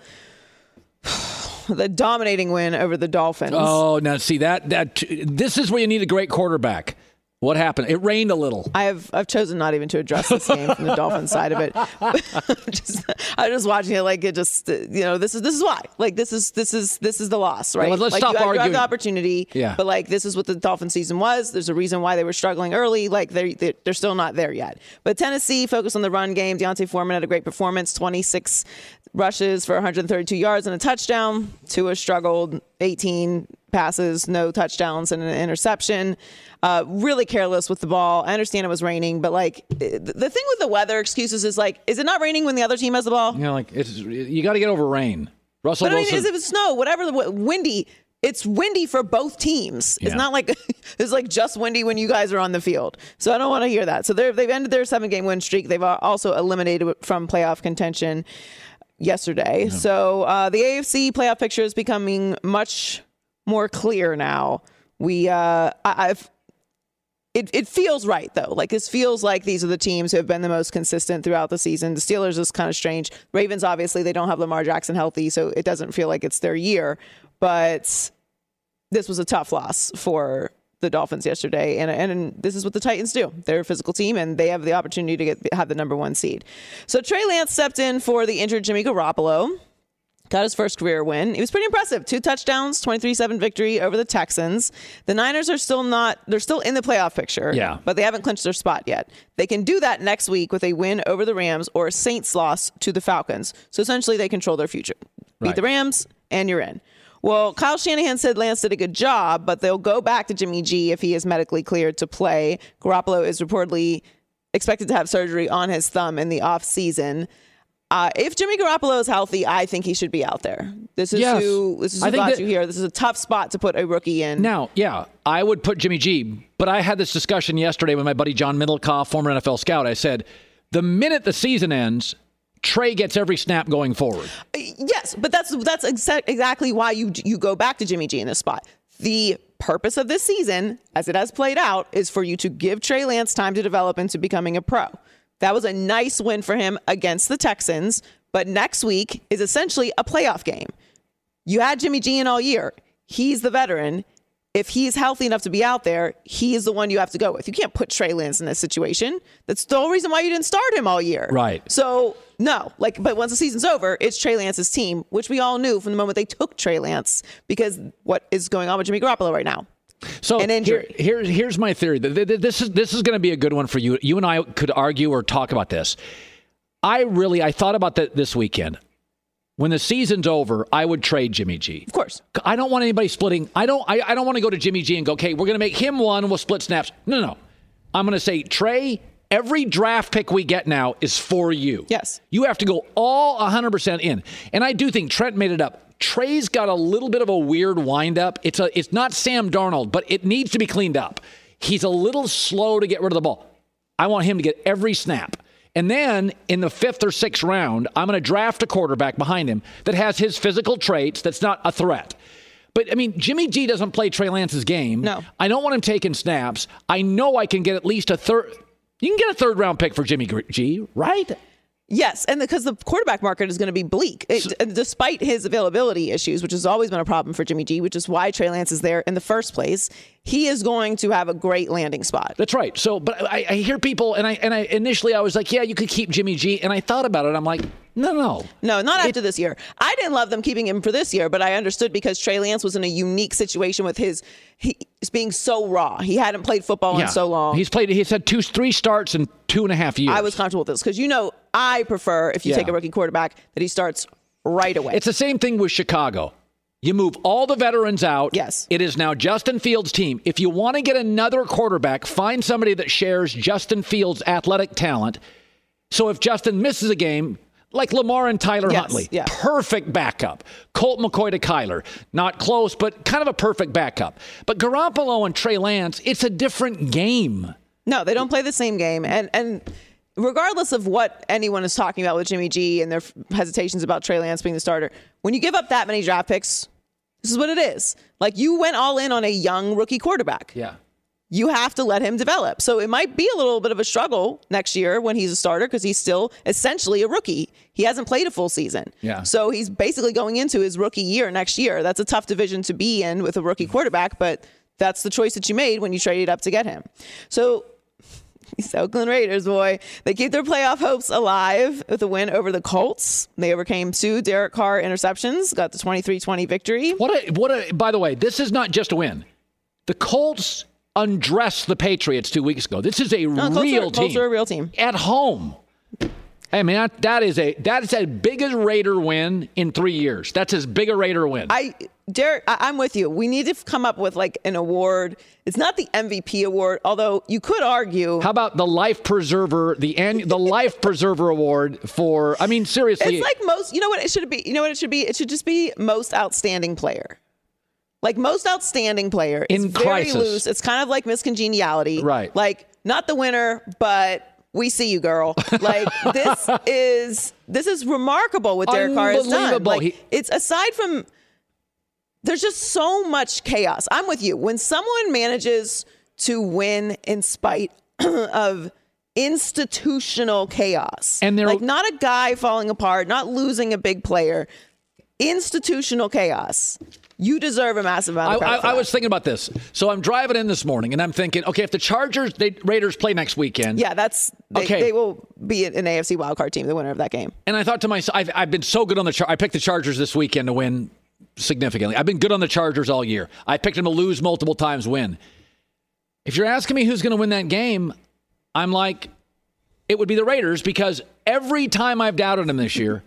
The dominating win over the Dolphins. Oh, now see, that that this is where you need a great quarterback. What happened? It rained a little. I have I've chosen not even to address this game from the Dolphins side of it. just, I was watching it like it just you know this is this is why like this is this is this is the loss, right? Well, let's like stop you, arguing. You have the opportunity, yeah. But like this is what the Dolphin season was. There's a reason why they were struggling early. Like they they're, they're still not there yet. But Tennessee focused on the run game. Deontay Foreman had a great performance. twenty-six rushes for one hundred thirty-two yards and a touchdown. Tua struggled. eighteen passes, no touchdowns, and an interception. Uh, really careless with the ball. I understand it was raining, but like the thing with the weather excuses is like, is it not raining when the other team has the ball? You know, like it's you got to get over rain. Russell but Wilson. I mean, is it snow, whatever, the windy. It's windy for both teams. Yeah. It's not like it's like just windy when you guys are on the field. So I don't want to hear that. So they've ended their seven-game win streak. They've also eliminated from playoff contention yesterday. Yeah. So uh, the A F C playoff picture is becoming much more clear now. We, uh, I, I've, it, it feels right though. Like this feels like these are the teams who have been the most consistent throughout the season. The Steelers is kind of strange. Ravens, obviously, they don't have Lamar Jackson healthy, so it doesn't feel like it's their year. But this was a tough loss for the Dolphins yesterday, and and this is what the Titans do. They're a physical team, and they have the opportunity to get have the number one seed. So Trey Lance stepped in for the injured Jimmy Garoppolo. Got his first career win. It was pretty impressive. Two touchdowns, twenty-three seven victory over the Texans. The Niners are still not, they're still in the playoff picture, yeah, but they haven't clinched their spot yet. They can do that next week with a win over the Rams or a Saints loss to the Falcons. So essentially they control their future. Beat right. the Rams and you're in. Well, Kyle Shanahan said Lance did a good job, but they'll go back to Jimmy G if he is medically cleared to play. Garoppolo is reportedly expected to have surgery on his thumb in the offseason. Uh, if Jimmy Garoppolo is healthy, I think he should be out there. This is yes. who this is who got that, you here. This is a tough spot to put a rookie in. Now, yeah, I would put Jimmy G, but I had this discussion yesterday with my buddy John Middlecoff, former N F L scout. I said, the minute the season ends, Trey gets every snap going forward. Yes, but that's that's exa- exactly why you you go back to Jimmy G in this spot. The purpose of this season, as it has played out, is for you to give Trey Lance time to develop into becoming a pro. That was a nice win for him against the Texans, but next week is essentially a playoff game. You had Jimmy G in all year. He's the veteran. If he's healthy enough to be out there, he is the one you have to go with. You can't put Trey Lance in this situation. That's the whole reason why you didn't start him all year. Right. So, no. like, But once the season's over, it's Trey Lance's team, which we all knew from the moment they took Trey Lance, because what is going on with Jimmy Garoppolo right now? So An injury. Here, here, here's my theory. This is this is going to be a good one for you. You and I could argue or talk about this. I really, I thought about that this weekend. When the season's over, I would trade Jimmy G. Of course. I don't want anybody splitting. I don't I, I don't want to go to Jimmy G and go, okay, we're going to make him one and we'll split snaps. No, no, no. I'm going to say, Trey, every draft pick we get now is for you. Yes. You have to go all one hundred percent in. And I do think Trent made it up. Trey's got a little bit of a weird windup. It's a it's not Sam Darnold, but it needs to be cleaned up. He's a little slow to get rid of the ball. I want him to get every snap. And then in the fifth or sixth round, I'm going to draft a quarterback behind him that has his physical traits that's not a threat. But, I mean, Jimmy G doesn't play Trey Lance's game. No. I don't want him taking snaps. I know I can get at least a third. You can get a third round pick for Jimmy G, right? Yes, and because the quarterback market is going to be bleak, it, despite his availability issues, which has always been a problem for Jimmy G, which is why Trey Lance is there in the first place. He is going to have a great landing spot. That's right. So, but I, I hear people, and I and I initially I was like, yeah, you could keep Jimmy G, and I thought about it. I'm like, no, no, no, not after it, this year. I didn't love them keeping him for this year, but I understood because Trey Lance was in a unique situation with his he being so raw. He hadn't played football yeah. in so long. He's played. He's had two, three starts in two and a half years. I was comfortable with this because you know I prefer if you yeah. take a rookie quarterback that he starts right away. It's the same thing with Chicago. You move all the veterans out. Yes. It is now Justin Fields' team. If you want to get another quarterback, find somebody that shares Justin Fields' athletic talent. So if Justin misses a game, like Lamar and Tyler yes, Huntley, yeah. perfect backup. Colt McCoy to Kyler, not close, but kind of a perfect backup. But Garoppolo and Trey Lance, it's a different game. No, they don't play the same game. And and regardless of what anyone is talking about with Jimmy G and their hesitations about Trey Lance being the starter, when you give up that many draft picks, this is what it is. Like, you went all in on a young rookie quarterback. Yeah. You have to let him develop. So it might be a little bit of a struggle next year when he's a starter because he's still essentially a rookie. He hasn't played a full season. Yeah. So he's basically going into his rookie year next year. That's a tough division to be in with a rookie quarterback, but that's the choice that you made when you traded up to get him. So these Oakland Raiders, boy, they keep their playoff hopes alive with a win over the Colts. They overcame two Derek Carr interceptions, got the twenty-three twenty victory. What a, what a, by the way, this is not just a win. The Colts undressed the Patriots two weeks ago. This is a no, real Colts are, team. Colts are a real team. At home. I mean, that, that is a that is as big a Raider win in three years. That's as big a Raider win. I, Derek, I, I'm with you. We need to come up with like an award. It's not the M V P award, although you could argue. How about the Life Preserver, the annu- the Life Preserver Award for? I mean, seriously, it's like most. You know what it should be? You know what it should be? It should just be most outstanding player. Like most outstanding player is in very crisis. loose. It's kind of like Miss Congeniality, right? Like not the winner, but. We see you, girl. Like this is this is remarkable what Derek Carr has done. Like he, it's aside from there's just so much chaos. I'm with you. When someone manages to win in spite of institutional chaos, and they're like not a guy falling apart, not losing a big player, institutional chaos. You deserve a massive amount of credit. I, I, I was thinking about this. So I'm driving in this morning, and I'm thinking, okay, if the Chargers, they, Raiders play next weekend. Yeah, that's they, okay. They will be an A F C wildcard team, the winner of that game. And I thought to myself, I've, I've been so good on the Char- I picked the Chargers this weekend to win significantly. I've been good on the Chargers all year. I picked them to lose multiple times, win. If you're asking me who's going to win that game, I'm like, it would be the Raiders because every time I've doubted them this year,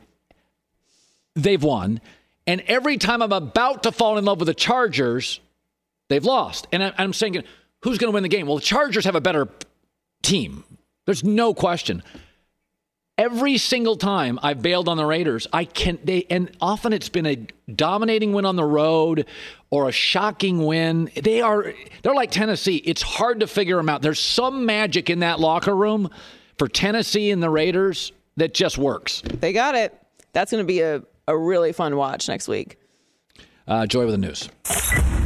they've won. And every time I'm about to fall in love with the Chargers, they've lost. And I, I'm saying, who's going to win the game? Well, the Chargers have a better team. There's no question. Every single time I've bailed on the Raiders, I can they and often it's been a dominating win on the road or a shocking win. They are they're like Tennessee. It's hard to figure them out. There's some magic in that locker room for Tennessee and the Raiders that just works. They got it. That's going to be a a really fun watch next week. Uh, Joy with the news.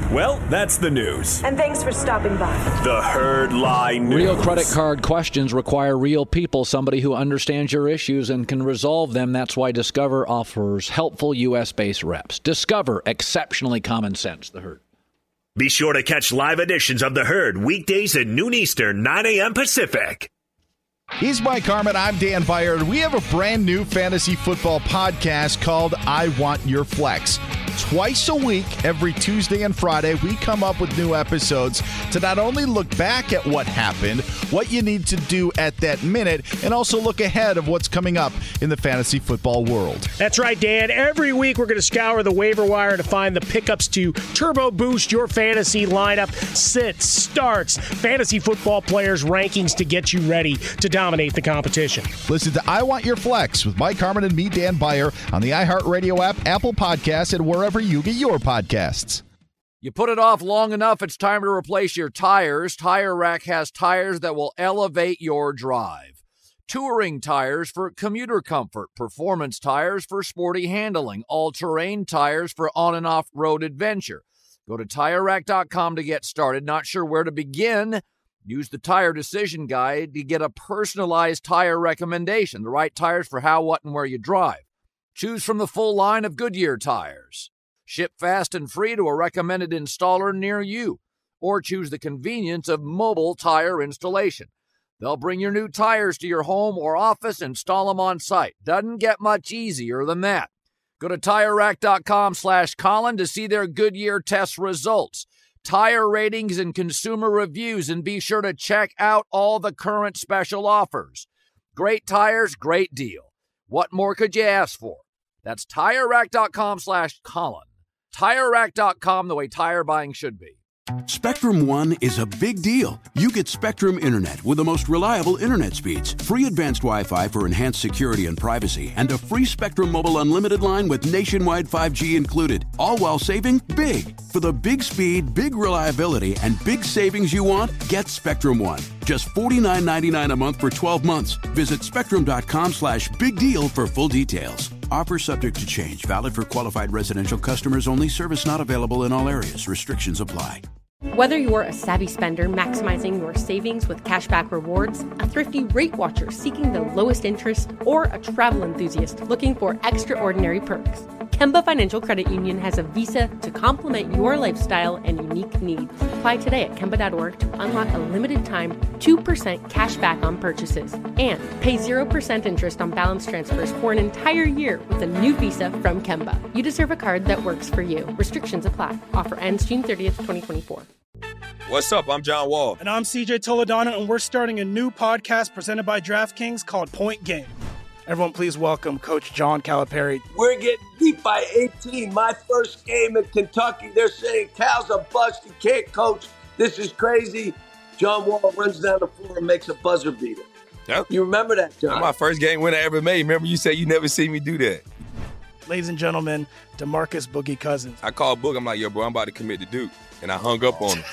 Well, that's the news. And thanks for stopping by. The Herd Lie News. Real credit card questions require real people, somebody who understands your issues and can resolve them. That's why Discover offers helpful U S-based reps. Discover, exceptionally common sense. The Herd. Be sure to catch live editions of The Herd weekdays at noon Eastern, nine a.m. Pacific. He's Mike Harmon. I'm Dan Byard. We have a brand new fantasy football podcast called I Want Your Flex. Twice a week, every Tuesday and Friday, we come up with new episodes to not only look back at what happened, what you need to do at that minute, and also look ahead of what's coming up in the fantasy football world. That's right, Dan. Every week, we're going to scour the waiver wire to find the pickups to turbo boost your fantasy lineup, sits, starts, fantasy football players' rankings to get you ready to dominate the competition. Listen to I Want Your Flex with Mike Harmon and me, Dan Byer, on the iHeartRadio app, Apple Podcasts, and wherever you get your podcasts. You put it off long enough, it's time to replace your tires. Tire Rack has tires that will elevate your drive. Touring tires for commuter comfort, performance tires for sporty handling, all-terrain tires for on and off-road adventure. Go to Tire Rack dot com to get started. Not sure where to begin? Use the Tire Decision Guide to get a personalized tire recommendation, the right tires for how, what, and where you drive. Choose from the full line of Goodyear tires. Ship fast and free to a recommended installer near you, or choose the convenience of mobile tire installation. They'll bring your new tires to your home or office, install them on site. Doesn't get much easier than that. Go to Tire Rack dot com slash Colin to see their Goodyear test results, tire ratings, and consumer reviews, and be sure to check out all the current special offers. Great tires, great deal. What more could you ask for? That's Tire Rack dot com slash Colin. Tire Rack dot com, the way tire buying should be. Spectrum One is a big deal. You get Spectrum Internet with the most reliable internet speeds, free advanced Wi-Fi for enhanced security and privacy, and a free Spectrum Mobile Unlimited line with nationwide five G included, all while saving big. For the big speed, big reliability, and big savings you want, get Spectrum One. Just forty-nine ninety-nine a month for twelve months. Visit spectrum dot com slash big deal for full details. Offer subject to change. Valid for qualified residential customers only. Service not available in all areas. Restrictions apply. Whether you're a savvy spender maximizing your savings with cashback rewards, a thrifty rate watcher seeking the lowest interest, or a travel enthusiast looking for extraordinary perks, Kemba Financial Credit Union has a visa to complement your lifestyle and unique needs. Apply today at Kemba dot org to unlock a limited time two percent cash back on purchases and pay zero percent interest on balance transfers for an entire year with a new visa from Kemba. You deserve a card that works for you. Restrictions apply. Offer ends June thirtieth, twenty twenty-four. What's up? I'm John Wall. And I'm C J Toledano, and we're starting a new podcast presented by DraftKings called Point Game. Everyone, please welcome Coach John Calipari. We're getting beat by eighteen. My first game in Kentucky, they're saying Cal's a bust. He can't coach. This is crazy. John Wall runs down the floor and makes a buzzer beater. Yep. You remember that, John? That's my first game winner I ever made. Remember you said you never see me do that. Ladies and gentlemen, DeMarcus Boogie Cousins. I called Boog. I'm like, yo, bro, I'm about to commit to Duke. And I hung up on him.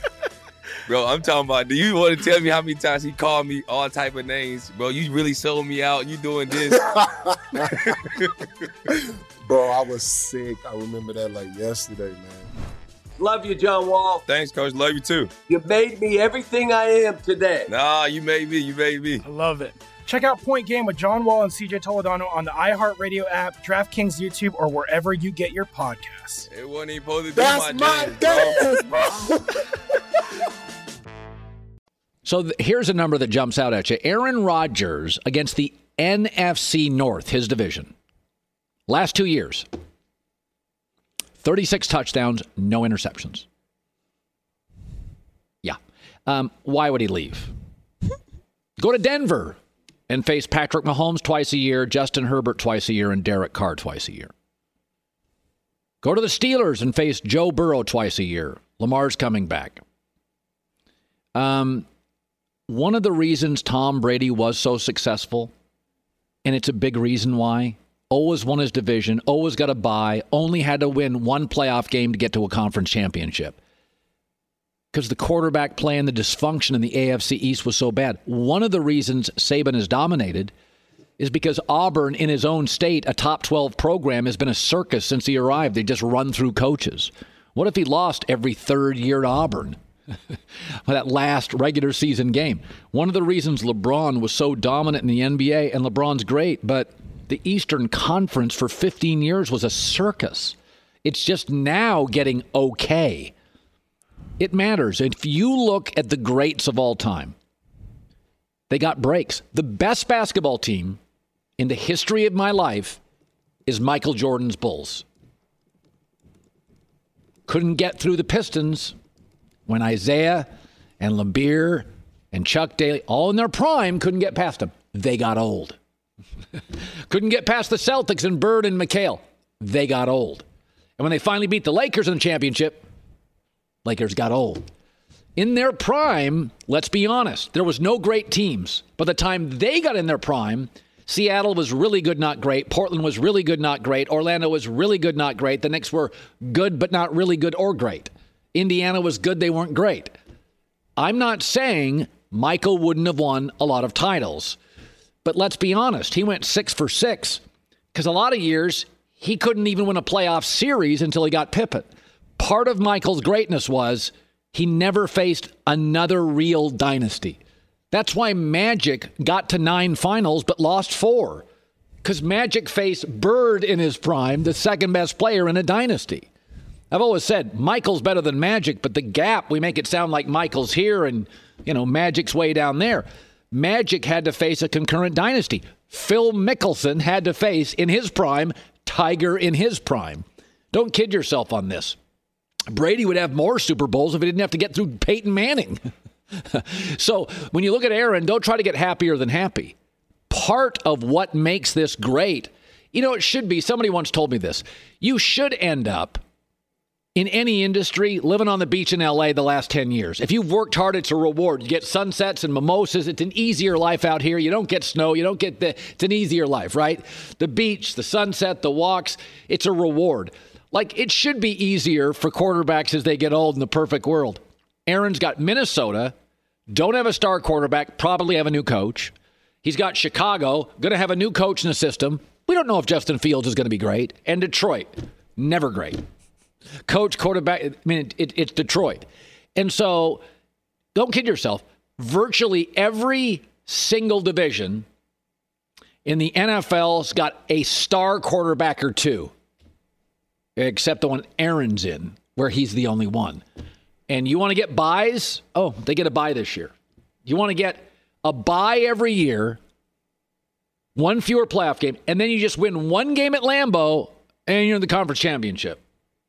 Bro, I'm talking about, do you want to tell me how many times he called me all type of names? Bro, you really sold me out. You doing this. Bro, I was sick. I remember that like yesterday, man. Love you, John Wall. Thanks, Coach. Love you, too. You made me everything I am today. Nah, you made me. You made me. I love it. Check out Point Game with John Wall and C J Toledano on the iHeartRadio app, DraftKings YouTube, or wherever you get your podcasts. It wasn't even supposed to be That's my, my dance, bro. So th- here's a number that jumps out at you. Aaron Rodgers against the N F C North, his division. Last two years, thirty-six touchdowns, no interceptions. Yeah. Um, why would he leave? Go to Denver and face Patrick Mahomes twice a year, Justin Herbert twice a year, and Derek Carr twice a year. Go to the Steelers and face Joe Burrow twice a year. Lamar's coming back. Um, one of the reasons Tom Brady was so successful, and it's a big reason why, always won his division, always got a bye, only had to win one playoff game to get to a conference championship. Because the quarterback play and the dysfunction in the A F C East was so bad. One of the reasons Saban has dominated is because Auburn, in his own state, a top twelve program, has been a circus since he arrived. They just run through coaches. What if he lost every third year to Auburn? That last regular season game. One of the reasons LeBron was so dominant in the N B A, and LeBron's great, but the Eastern Conference for fifteen years was a circus. It's just now getting okay. It matters. If you look at the greats of all time, they got breaks. The best basketball team in the history of my life is Michael Jordan's Bulls. Couldn't get through the Pistons when Isaiah and LeBeer and Chuck Daly, all in their prime, couldn't get past them. They got old. Couldn't get past the Celtics and Bird and McHale. They got old. And when they finally beat the Lakers in the championship, Lakers got old. In their prime, let's be honest, there was no great teams. By the time they got in their prime, Seattle was really good, not great. Portland was really good, not great. Orlando was really good, not great. The Knicks were good, but not really good or great. Indiana was good, they weren't great. I'm not saying Michael wouldn't have won a lot of titles. But let's be honest, he went six for six because a lot of years he couldn't even win a playoff series until he got Pippen. Part of Michael's greatness was he never faced another real dynasty. That's why Magic got to nine finals but lost four, because Magic faced Bird in his prime, the second best player in a dynasty. I've always said Michael's better than Magic, but the gap, we make it sound like Michael's here and, you know, Magic's way down there. Magic had to face a concurrent dynasty. Phil Mickelson had to face, in his prime, Tiger in his prime. Don't kid yourself on this. Brady would have more Super Bowls if he didn't have to get through Peyton Manning. So when you look at Aaron, don't try to get happier than happy. Part of what makes this great, you know, it should be, somebody once told me this, you should end up in any industry living on the beach in L A the last ten years. If you've worked hard, it's a reward. You get sunsets and mimosas. It's an easier life out here. You don't get snow. You don't get the, it's an easier life, right? The beach, the sunset, the walks, it's a reward. Like, it should be easier for quarterbacks as they get old in the perfect world. Aaron's got Minnesota, don't have a star quarterback, probably have a new coach. He's got Chicago, going to have a new coach in the system. We don't know if Justin Fields is going to be great. And Detroit, never great. Coach, quarterback, I mean, it, it, it's Detroit. And so, don't kid yourself, virtually every single division in the N F L's got a star quarterback or two, except the one Aaron's in, where he's the only one. And you want to get buys? Oh, they get a buy this year. You want to get a buy every year, one fewer playoff game, and then you just win one game at Lambeau, and you're in the conference championship.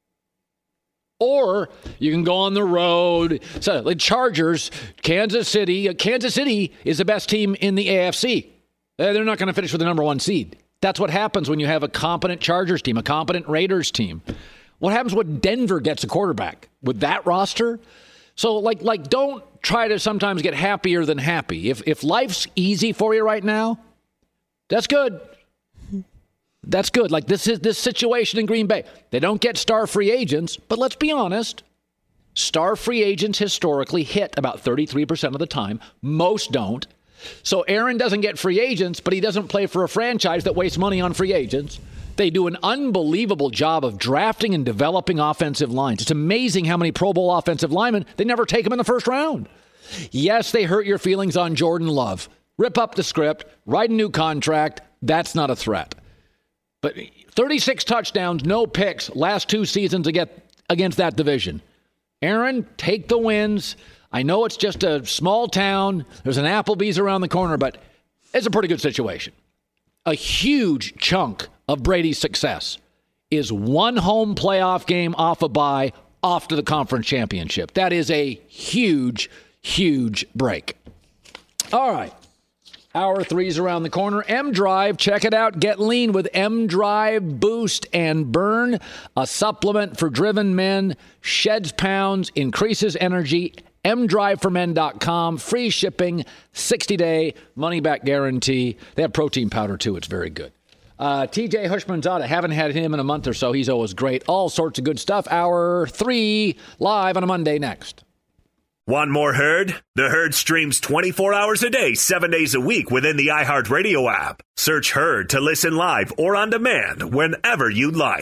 Or you can go on the road. So, like Chargers, Kansas City. Kansas City is the best team in the A F C. They're not going to finish with the number one seed. That's what happens when you have a competent Chargers team, a competent Raiders team. What happens when Denver gets a quarterback with that roster? So, like, like, don't try to sometimes get happier than happy. If if life's easy for you right now, that's good. That's good. Like this is this situation in Green Bay. They don't get star free agents, but let's be honest. Star free agents historically hit about thirty-three percent of the time. Most don't. So Aaron doesn't get free agents, but he doesn't play for a franchise that wastes money on free agents. They do an unbelievable job of drafting and developing offensive lines. It's amazing how many Pro Bowl offensive linemen, they never take them in the first round. Yes, they hurt your feelings on Jordan Love. Rip up the script, write a new contract. That's not a threat. But thirty-six touchdowns, no picks, last two seasons against that division. Aaron, take the wins. I know it's just a small town. There's an Applebee's around the corner, but it's a pretty good situation. A huge chunk of Brady's success is one home playoff game off a bye, off to the conference championship. That is a huge, huge break. All right. Hour three's around the corner. M-Drive, check it out. Get lean with M-Drive Boost and Burn, a supplement for driven men, sheds pounds, increases energy. M drive for men dot com. Free shipping, sixty-day money-back guarantee. They have protein powder, too. It's very good. Uh, T J Hushmanzada, haven't had him in a month or so. He's always great. All sorts of good stuff. Hour three, live on a Monday next. Want more Herd? The Herd streams twenty-four hours a day, seven days a week within the iHeartRadio app. Search Herd to listen live or on demand whenever you'd like.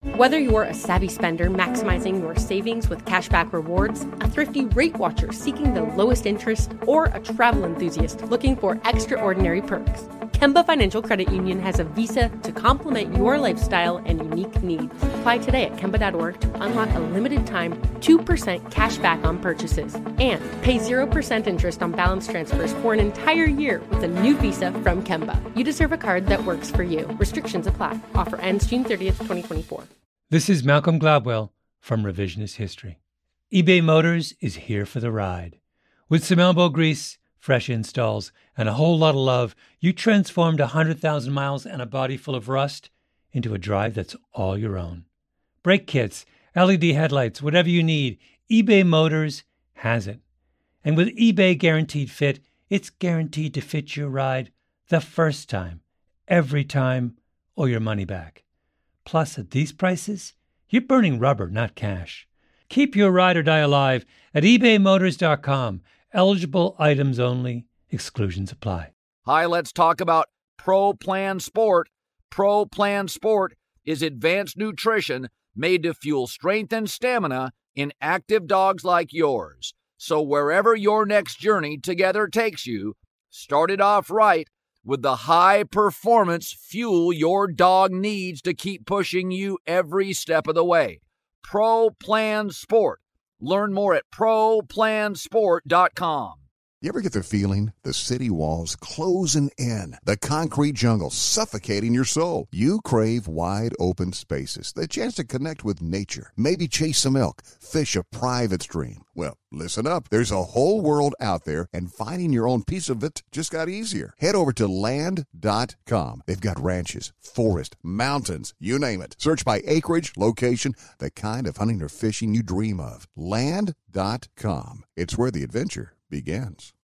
Whether you're a savvy spender maximizing your savings with cashback rewards, a thrifty rate watcher seeking the lowest interest, or a travel enthusiast looking for extraordinary perks, Kemba Financial Credit Union has a visa to complement your lifestyle and unique needs. Apply today at Kemba dot org to unlock a limited-time two percent cash back on purchases and pay zero percent interest on balance transfers for an entire year with a new visa from Kemba. You deserve a card that works for you. Restrictions apply. Offer ends June thirtieth, twenty twenty-four. This is Malcolm Gladwell from Revisionist History. eBay Motors is here for the ride. With some elbow grease, fresh installs, and a whole lot of love, you transformed one hundred thousand miles and a body full of rust into a drive that's all your own. Brake kits, L E D headlights, whatever you need, eBay Motors has it. And with eBay Guaranteed Fit, it's guaranteed to fit your ride the first time, every time, or your money back. Plus, at these prices, you're burning rubber, not cash. Keep your ride or die alive at ebay motors dot com. Eligible items only. Exclusions apply. Hi, let's talk about Pro Plan Sport. Pro Plan Sport is advanced nutrition made to fuel strength and stamina in active dogs like yours. So wherever your next journey together takes you, start it off right with the high-performance fuel your dog needs to keep pushing you every step of the way. Pro Plan Sport. Learn more at pro plan sport dot com. You ever get the feeling the city walls closing in, the concrete jungle suffocating your soul? You crave wide open spaces, the chance to connect with nature, maybe chase some elk, fish a private stream. Well, listen up. There's a whole world out there, and finding your own piece of it just got easier. Head over to land dot com. They've got ranches, forest, mountains, you name it. Search by acreage, location, the kind of hunting or fishing you dream of. land dot com. It's where the adventure begins.